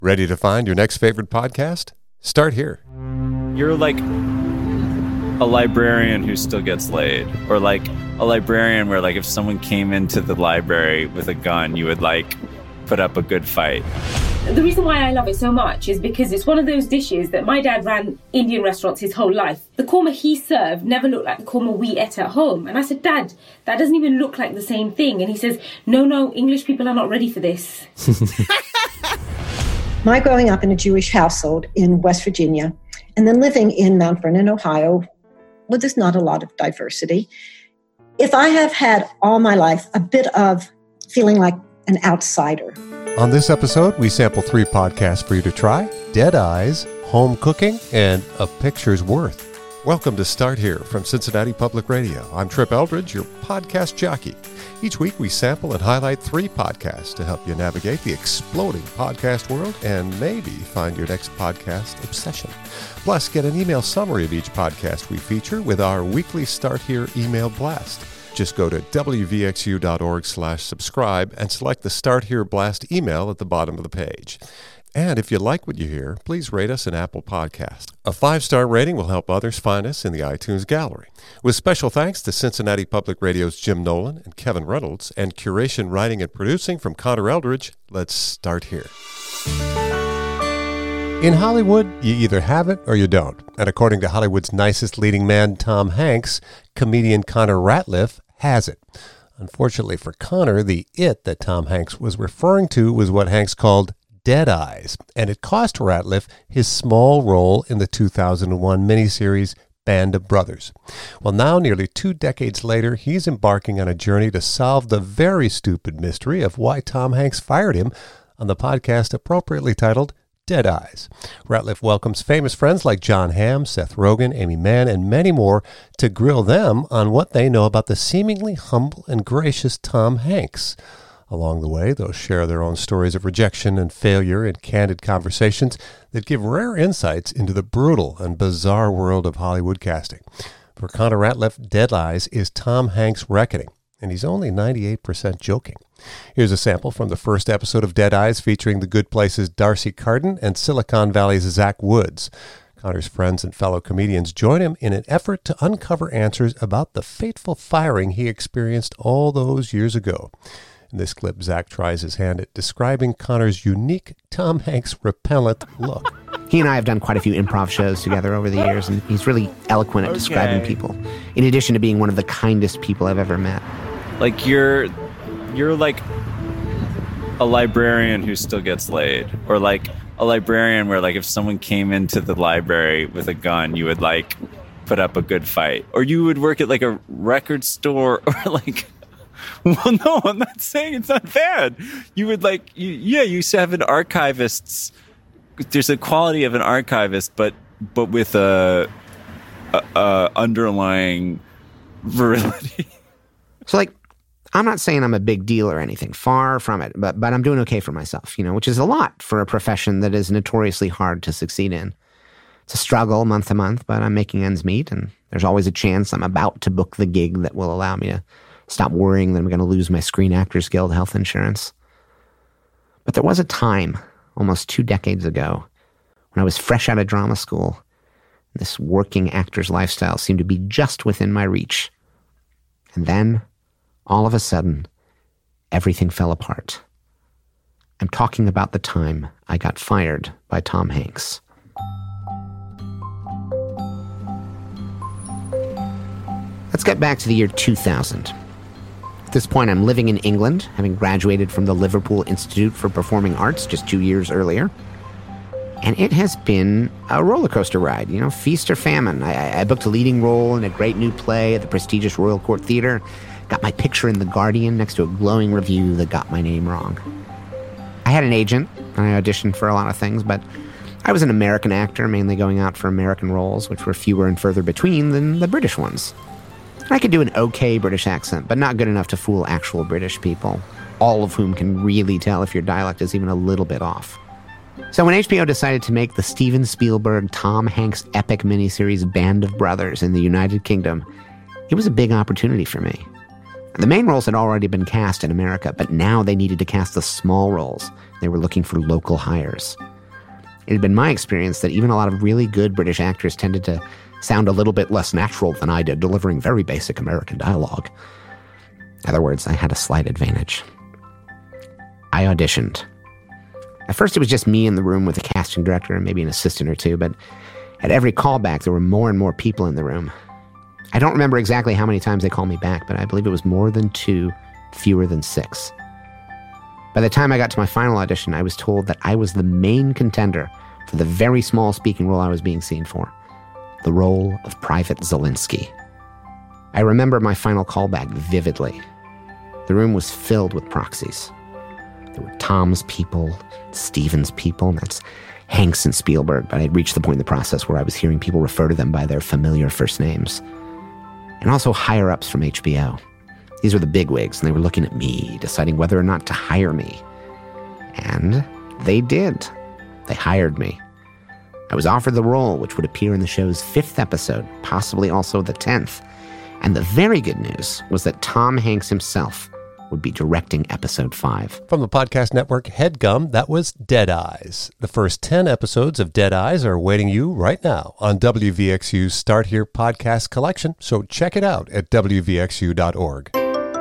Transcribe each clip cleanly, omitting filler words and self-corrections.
Ready to find your next favorite podcast? Start here. You're like a librarian who still gets laid, or like a librarian where like if someone came into the library with a gun, you would like put up a good fight. The reason why I love it so much is because it's one of those dishes that my dad ran Indian restaurants his whole life. The korma he served never looked like the korma we ate at home. And I said, Dad, that doesn't even look like the same thing. And he says, no, English people are not ready for this. My growing up in a Jewish household in West Virginia and then living in Mount Vernon, Ohio, where there's not a lot of diversity, if I have had all my life a bit of feeling like an outsider. On this episode, we sample 3 podcasts for you to try: Dead Eyes, Home Cooking, and A Picture's Worth. Welcome to Start Here from Cincinnati Public Radio. I'm Trip Eldridge, your podcast jockey. Each week we sample and highlight 3 podcasts to help you navigate the exploding podcast world and maybe find your next podcast obsession. Plus, get an email summary of each podcast we feature with our weekly Start Here email blast. Just go to wvxu.org/subscribe and select the Start Here Blast email at the bottom of the page. And if you like what you hear, please rate us an Apple Podcast. A 5-star rating will help others find us in the iTunes gallery. With special thanks to Cincinnati Public Radio's Jim Nolan and Kevin Reynolds, and curation, writing, and producing from Connor Eldridge, let's start here. In Hollywood, you either have it or you don't. And according to Hollywood's nicest leading man, Tom Hanks, comedian Connor Ratliff has it. Unfortunately for Connor, the it that Tom Hanks was referring to was what Hanks called Dead Eyes, and it cost Ratliff his small role in the 2001 miniseries Band of Brothers. Well, now, nearly 2 decades later, he's embarking on a journey to solve the very stupid mystery of why Tom Hanks fired him on the podcast appropriately titled Dead Eyes. Ratliff welcomes famous friends like Jon Hamm, Seth Rogen, Amy Mann, and many more to grill them on what they know about the seemingly humble and gracious Tom Hanks. Along the way, they'll share their own stories of rejection and failure in candid conversations that give rare insights into the brutal and bizarre world of Hollywood casting. For Connor Ratliff, Dead Eyes is Tom Hanks' reckoning, and he's only 98% joking. Here's a sample from the first episode of Dead Eyes featuring The Good Place's Darcy Carden and Silicon Valley's Zach Woods. Connor's friends and fellow comedians join him in an effort to uncover answers about the fateful firing he experienced all those years ago. In this clip, Zach tries his hand at describing Connor's unique Tom Hanks repellent look. He and I have done quite a few improv shows together over the years, and he's really eloquent at describing people, in addition to being one of the kindest people I've ever met. Like you're like a librarian who still gets laid, or like a librarian where like if someone came into the library with a gun, you would like put up a good fight, or you would work at like a record store, or like. Well, no, I'm not saying it's not bad. You would like, you used to have an archivist's. There's a quality of an archivist, but with a underlying virility. So, like, I'm not saying I'm a big deal or anything. Far from it. But I'm doing okay for myself, which is a lot for a profession that is notoriously hard to succeed in. It's a struggle month to month, but I'm making ends meet, and there's always a chance I'm about to book the gig that will allow me to stop worrying that I'm going to lose my Screen Actors Guild health insurance. But there was a time, almost 2 decades ago, when I was fresh out of drama school. This working actor's lifestyle seemed to be just within my reach. And then, all of a sudden, everything fell apart. I'm talking about the time I got fired by Tom Hanks. Let's get back to the year 2000. At this point, I'm living in England, having graduated from the Liverpool Institute for Performing Arts just 2 years earlier. And it has been a roller coaster ride, feast or famine. I booked a leading role in a great new play at the prestigious Royal Court Theatre, got my picture in The Guardian next to a glowing review that got my name wrong. I had an agent, and I auditioned for a lot of things, but I was an American actor, mainly going out for American roles, which were fewer and further between than the British ones. I could do an okay British accent, but not good enough to fool actual British people, all of whom can really tell if your dialect is even a little bit off. So when HBO decided to make the Steven Spielberg, Tom Hanks epic miniseries Band of Brothers in the United Kingdom, it was a big opportunity for me. The main roles had already been cast in America, but now they needed to cast the small roles. They were looking for local hires. It had been my experience that even a lot of really good British actors tended to sound a little bit less natural than I did, delivering very basic American dialogue. In other words, I had a slight advantage. I auditioned. At first, it was just me in the room with the casting director and maybe an assistant or two, but at every callback, there were more and more people in the room. I don't remember exactly how many times they called me back, but I believe it was more than 2, fewer than 6. By the time I got to my final audition, I was told that I was the main contender for the very small speaking role I was being seen for, the role of Private Zelensky. I remember my final callback vividly. The room was filled with proxies. There were Tom's people, Steven's people, that's Hanks and Spielberg, but I'd reached the point in the process where I was hearing people refer to them by their familiar first names. And also higher-ups from HBO. These were the bigwigs, and they were looking at me, deciding whether or not to hire me. And they did. They hired me. I was offered the role, which would appear in the show's 5th episode, possibly also the 10th. And the very good news was that Tom Hanks himself would be directing episode 5. From the podcast network HeadGum, that was Dead Eyes. The first 10 episodes of Dead Eyes are awaiting you right now on WVXU's Start Here podcast collection, so check it out at WVXU.org.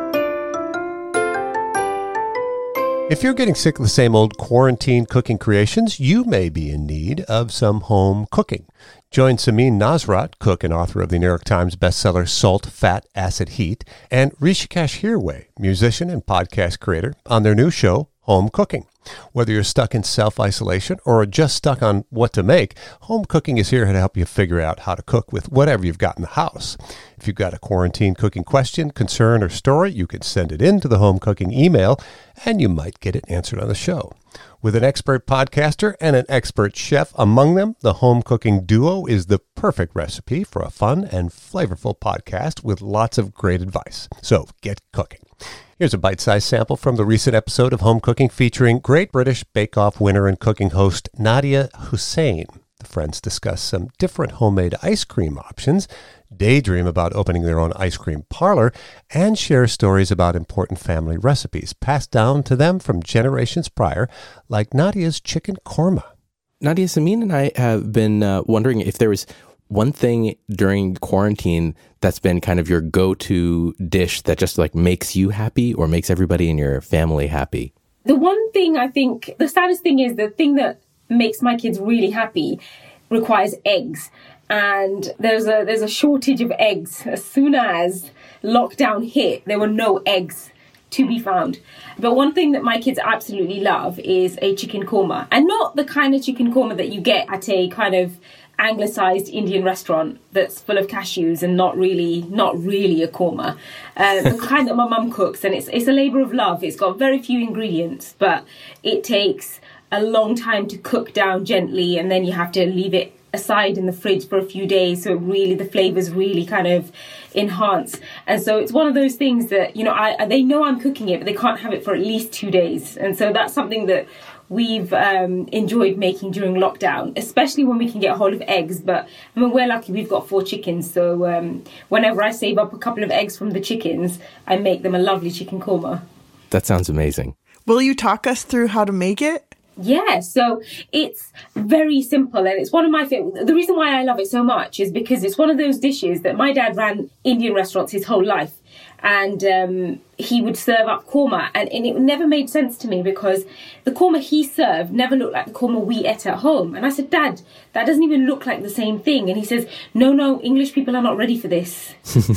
If you're getting sick of the same old quarantine cooking creations, you may be in need of some home cooking. Join Samin Nasrat, cook and author of the New York Times bestseller Salt, Fat, Acid, Heat, and Rishikesh Hirway, musician and podcast creator, on their new show, Home Cooking. Whether you're stuck in self-isolation or just stuck on what to make, Home Cooking is here to help you figure out how to cook with whatever you've got in the house. If you've got a quarantine cooking question, concern, or story, you can send it in to the Home Cooking email, and you might get it answered on the show. With an expert podcaster and an expert chef among them, the Home Cooking duo is the perfect recipe for a fun and flavorful podcast with lots of great advice. So get cooking. Here's a bite-sized sample from the recent episode of Home Cooking featuring Great British Bake Off winner and cooking host Nadia Hussain. The friends discuss some different homemade ice cream options, daydream about opening their own ice cream parlor, and share stories about important family recipes passed down to them from generations prior, like Nadia's chicken korma. Nadia, Samin and I have been wondering if there was one thing during quarantine that's been kind of your go-to dish that just like makes you happy or makes everybody in your family happy. The one thing I think, the saddest thing is the thing that makes my kids really happy requires eggs. And there's a shortage of eggs. As soon as lockdown hit, there were no eggs to be found. But one thing that my kids absolutely love is a chicken korma. And not the kind of chicken korma that you get at a kind of anglicized Indian restaurant that's full of cashews and not really a korma. The kind that my mum cooks, and it's a labor of love. It's got very few ingredients, but it takes a long time to cook down gently, and then you have to leave it aside in the fridge for a few days so really the flavors really kind of enhance. And so it's one of those things that, you know, they know I'm cooking it, but they can't have it for at least 2 days. And so that's something that we've enjoyed making during lockdown, especially when we can get a hold of eggs. But I mean, we're lucky we've got 4 chickens, so whenever I save up a couple of eggs from the chickens, I make them a lovely chicken korma. That sounds amazing. Will you talk us through how to make it? Yeah, so it's very simple, and it's one of my favorite. The reason why I love it so much is because it's one of those dishes that my dad ran Indian restaurants his whole life, and he would serve up korma, and it never made sense to me because the korma he served never looked like the korma we ate at home. And I said, Dad, that doesn't even look like the same thing. And he says, no, English people are not ready for this.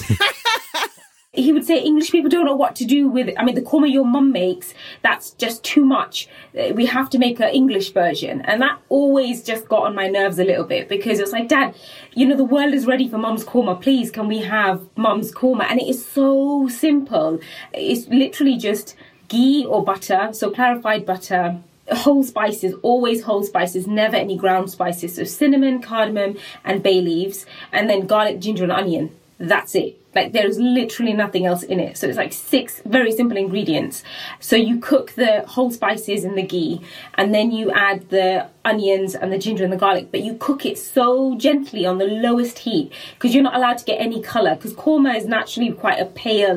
He would say, English people don't know what to do with it. I mean, the korma your mum makes, that's just too much. We have to make an English version. And that always just got on my nerves a little bit because it was like, Dad, you know, the world is ready for mum's korma. Please, can we have mum's korma? And it is so simple. It's literally just ghee or butter, so clarified butter, whole spices, always whole spices, never any ground spices. So cinnamon, cardamom, and bay leaves, and then garlic, ginger, and onion. That's it. Like, there's literally nothing else in it. So it's like 6 very simple ingredients. So you cook the whole spices in the ghee, and then you add the onions and the ginger and the garlic, but you cook it so gently on the lowest heat because you're not allowed to get any color, because korma is naturally quite a pale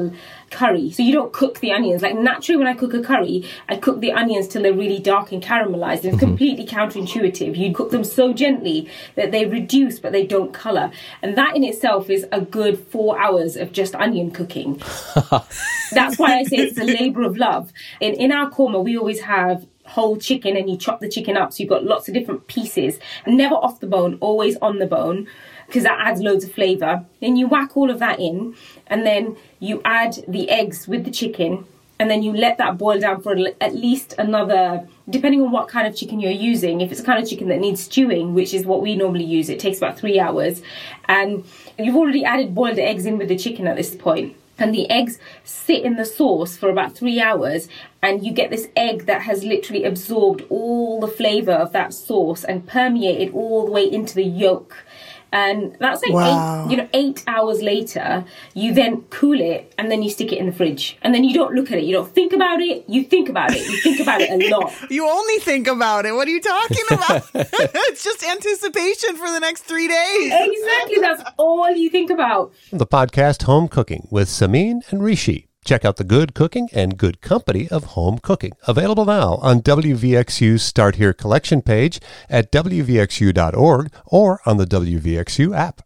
curry. So you don't cook the onions. Like naturally when I cook a curry, I cook the onions till they're really dark and caramelized. It's completely counterintuitive. You cook them so gently that they reduce but they don't color. And that in itself is a good 4 hours of just onion cooking. That's why I say it's a labor of love. In our korma, we always have whole chicken, and you chop the chicken up. So you've got lots of different pieces, never off the bone, always on the bone, because that adds loads of flavor. Then you whack all of that in, and then you add the eggs with the chicken, and then you let that boil down for at least another, depending on what kind of chicken you're using. If it's a kind of chicken that needs stewing, which is what we normally use, it takes about 3 hours. And you've already added boiled eggs in with the chicken at this point. And the eggs sit in the sauce for about 3 hours, and you get this egg that has literally absorbed all the flavour of that sauce and permeated all the way into the yolk. And that's like wow. 8 hours later, you then cool it, and then you stick it in the fridge. And then you don't look at it. You don't think about it. You think about it. You think about it a lot. You only think about it. What are you talking about? It's just anticipation for the next 3 days. Exactly. That's all you think about. The podcast Home Cooking with Samin and Rishi. Check out the good cooking and good company of home cooking. Available now on WVXU's Start Here collection page at WVXU.org or on the WVXU app.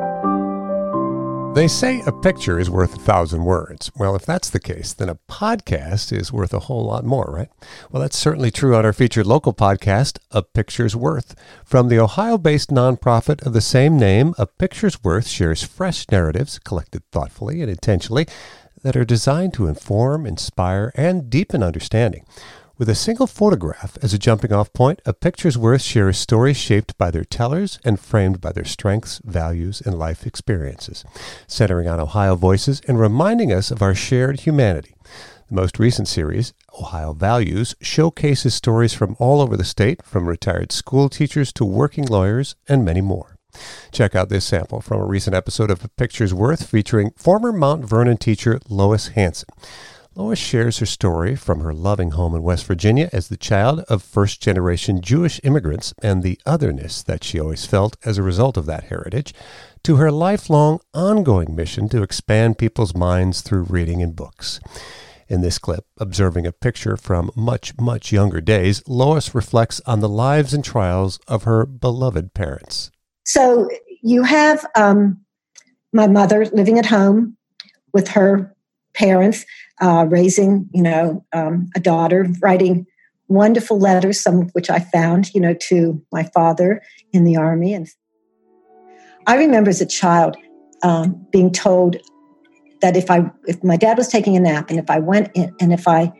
They say a picture is worth 1,000 words. Well, if that's the case, then a podcast is worth a whole lot more, right? Well, that's certainly true on our featured local podcast, A Picture's Worth. From the Ohio-based nonprofit of the same name, A Picture's Worth shares fresh narratives collected thoughtfully and intentionally that are designed to inform, inspire, and deepen understanding. With a single photograph as a jumping-off point, A Picture's Worth shares stories shaped by their tellers and framed by their strengths, values, and life experiences, centering on Ohio voices and reminding us of our shared humanity. The most recent series, Ohio Values, showcases stories from all over the state, from retired school teachers to working lawyers and many more. Check out this sample from a recent episode of A Picture's Worth featuring former Mount Vernon teacher Lois Hanson. Lois shares her story from her loving home in West Virginia as the child of first-generation Jewish immigrants and the otherness that she always felt as a result of that heritage, to her lifelong, ongoing mission to expand people's minds through reading and books. In this clip, observing a picture from much, much younger days, Lois reflects on the lives and trials of her beloved parents. So you have my mother living at home with her parents, raising, a daughter, writing wonderful letters, some of which I found, to my father in the Army. And I remember as a child being told that if my dad was taking a nap, and if I went in, and if I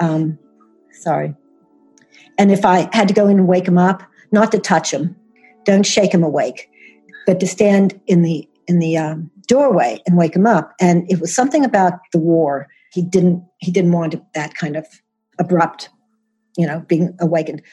had to go in and wake him up, not to touch him. Don't shake him awake, but to stand in the doorway and wake him up. And it was something about the war. He didn't want that kind of abrupt, being awakened.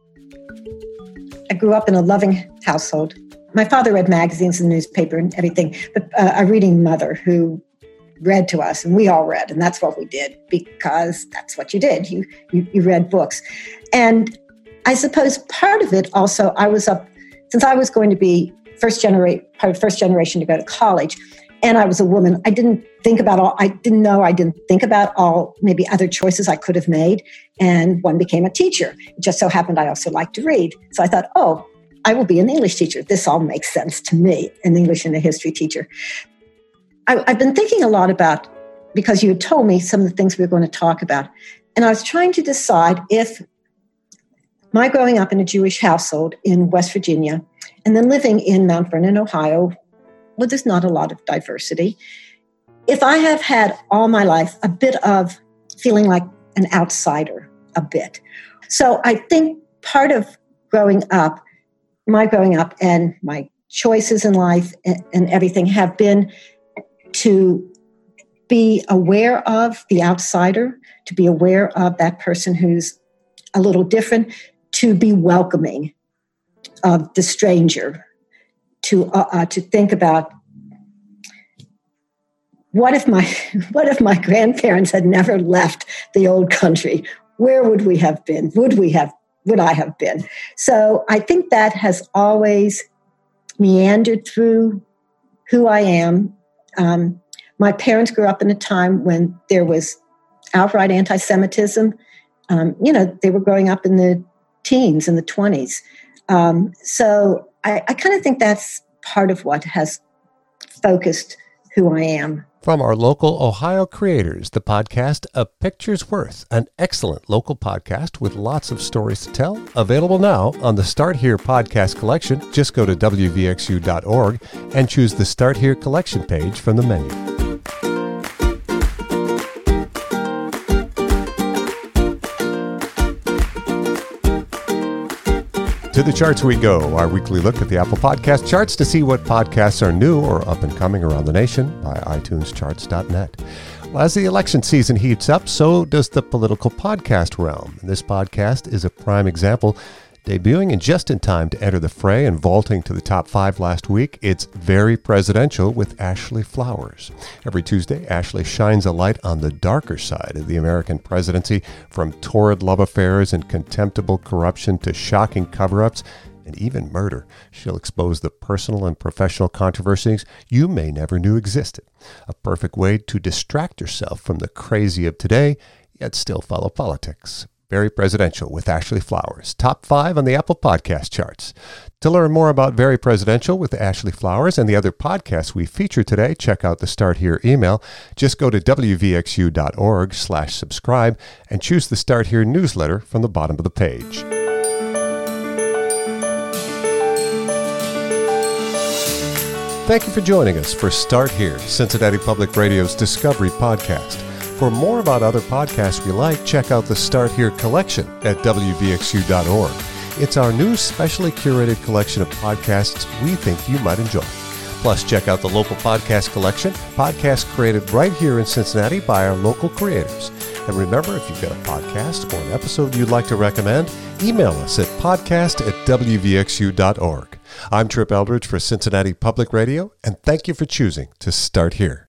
I grew up in a loving household. My father read magazines and newspaper and everything, but a reading mother who read to us, and we all read, and that's what we did because that's what you did. You read books, and I suppose part of it also, I was up. Since I was going to be first generation to go to college, and I was a woman, I didn't think about all maybe other choices I could have made, and one became a teacher. It just so happened I also liked to read. So I thought, I will be an English teacher. This all makes sense to me, an English and a history teacher. I've been thinking a lot about, because you had told me some of the things we were going to talk about, and I was trying to decide if my growing up in a Jewish household in West Virginia and then living in Mount Vernon, Ohio, where there's not a lot of diversity, if I have had all my life a bit of feeling like an outsider, a bit. So I think part of my growing up and my choices in life and everything have been to be aware of the outsider, to be aware of that person who's a little different, to be welcoming of the stranger, to think about what if my grandparents had never left the old country? Where would we have been? Would I have been? So I think that has always meandered through who I am. My parents grew up in a time when there was outright anti-Semitism. They were growing up in the teens, in the 20s. So I kind of think that's part of what has focused who I am. From our local Ohio creators, the podcast A Picture's Worth, an excellent local podcast with lots of stories to tell, available now on the Start Here podcast collection. Just go to wvxu.org and choose the Start Here collection page from the menu. To the charts we go, our weekly look at the Apple Podcast charts to see what podcasts are new or up and coming around the nation by iTunescharts.net. Well, as the election season heats up, so does the political podcast realm. This podcast is a prime example. Debuting in just in time to enter the fray and vaulting to the top 5 last week, it's Very Presidential with Ashley Flowers. Every Tuesday, Ashley shines a light on the darker side of the American presidency, from torrid love affairs and contemptible corruption to shocking cover-ups and even murder. She'll expose the personal and professional controversies you may never knew existed. A perfect way to distract yourself from the crazy of today, yet still follow politics. Very Presidential with Ashley Flowers, top 5 on the Apple Podcast charts. To learn more about Very Presidential with Ashley Flowers and the other podcasts we feature today, check out the Start Here email. Just go to wvxu.org/subscribe and choose the Start Here newsletter from the bottom of the page. Thank you for joining us for Start Here, Cincinnati Public Radio's Discovery podcast. For more about other podcasts we like, check out the Start Here collection at wvxu.org. It's our new specially curated collection of podcasts we think you might enjoy. Plus, check out the local podcast collection, podcasts created right here in Cincinnati by our local creators. And remember, if you've got a podcast or an episode you'd like to recommend, email us at podcast@wvxu.org. I'm Trip Eldridge for Cincinnati Public Radio, and thank you for choosing to Start Here.